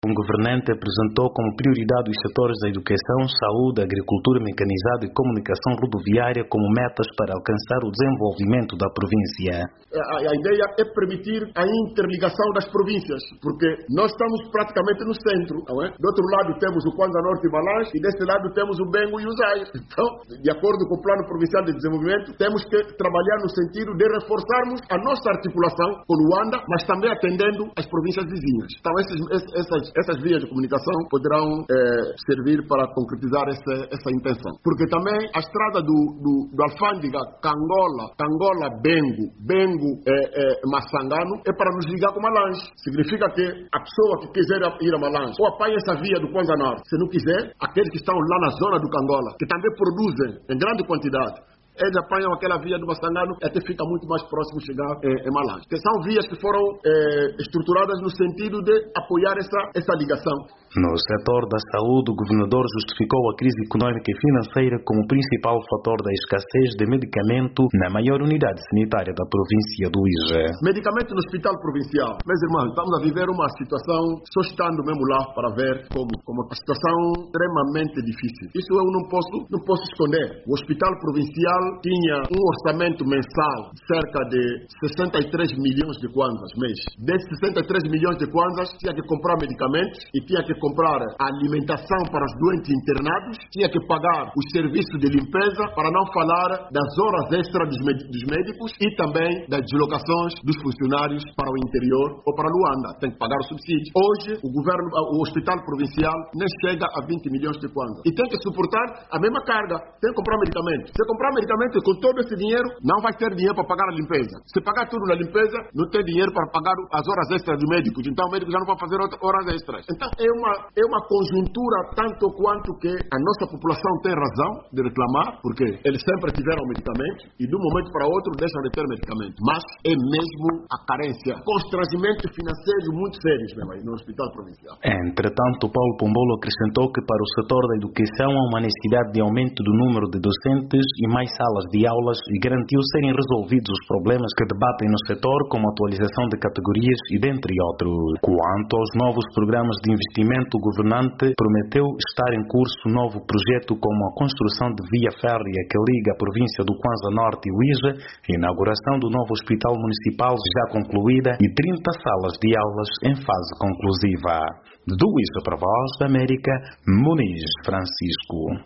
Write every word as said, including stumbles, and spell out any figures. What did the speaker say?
Um governante apresentou como prioridade os setores da educação, saúde, agricultura mecanizada e comunicação rodoviária como metas para alcançar o desenvolvimento da província. A, a ideia é permitir a interligação das províncias, porque nós estamos praticamente no centro, não é? Do outro lado temos o Kwanza Norte e Malange e desse lado temos o Bengo e o Zaire. Então, de acordo com o Plano Provincial de Desenvolvimento, temos que trabalhar no sentido de reforçarmos a nossa articulação com Luanda, mas também atendendo as províncias vizinhas. Então, esses, essas Essas vias de comunicação poderão eh, servir para concretizar essa, essa intenção. Porque também a estrada do, do, do Alfândega, Cangola, Cangola-Bengo, Bengo-Massangano, é para nos ligar com Malange. Significa que a pessoa que quiser ir a Malange, ou apanha essa via do Kwanza Norte. Se não quiser, aqueles que estão lá na zona do Cangola, que também produzem em grande quantidade, eles apanham aquela via do Massangano e até fica muito mais próximo de chegar eh, em Malange. Que são vias que foram eh, estruturadas no sentido de apoiar essa, essa ligação. No setor da saúde, o governador justificou a crise econômica e financeira como principal fator da escassez de medicamento na maior unidade sanitária da província do Uíge. Medicamento no hospital provincial. Meus irmãos, estamos a viver uma situação, só estando mesmo lá para ver como, como uma situação extremamente difícil. Isso eu não posso, não posso esconder. O hospital provincial tinha um orçamento mensal de cerca de sessenta e três milhões de kwanzas mês. Desses sessenta e três milhões de kwanzas, tinha que comprar medicamentos e tinha que comprar alimentação para os doentes internados, tinha que pagar os serviços de limpeza, para não falar das horas extras dos médicos e também das deslocações dos funcionários para o interior ou para Luanda. Tem que pagar o subsídio. Hoje, o governo, o hospital provincial nem chega a vinte milhões de kwanzas. E tem que suportar a mesma carga. Tem que comprar medicamentos. Se comprar medicamentos com todo esse dinheiro, não vai ter dinheiro para pagar a limpeza. Se pagar tudo na limpeza, não tem dinheiro para pagar as horas extras dos médicos. Então, o médico já não vai fazer horas extras. Então, é uma É uma conjuntura tanto quanto que a nossa população tem razão de reclamar, porque eles sempre tiveram medicamentos e de um momento para outro deixam de ter medicamentos. Mas é mesmo a carência, constrangimento financeiro muito sérios mesmo aí no hospital provincial. Entretanto, Paulo Pombolo acrescentou que para o setor da educação há uma necessidade de aumento do número de docentes e mais salas de aulas e garantiu serem resolvidos os problemas que debatem no setor, como atualização de categorias e dentre outros. Quanto aos novos programas de investimento, o governante prometeu estar em curso um novo projeto como a construção de via férrea que liga a província do Kwanza Norte e Uíge, a inauguração do novo hospital municipal já concluída e trinta salas de aulas em fase conclusiva. Do Uíge para a Voz da América, Muniz Francisco.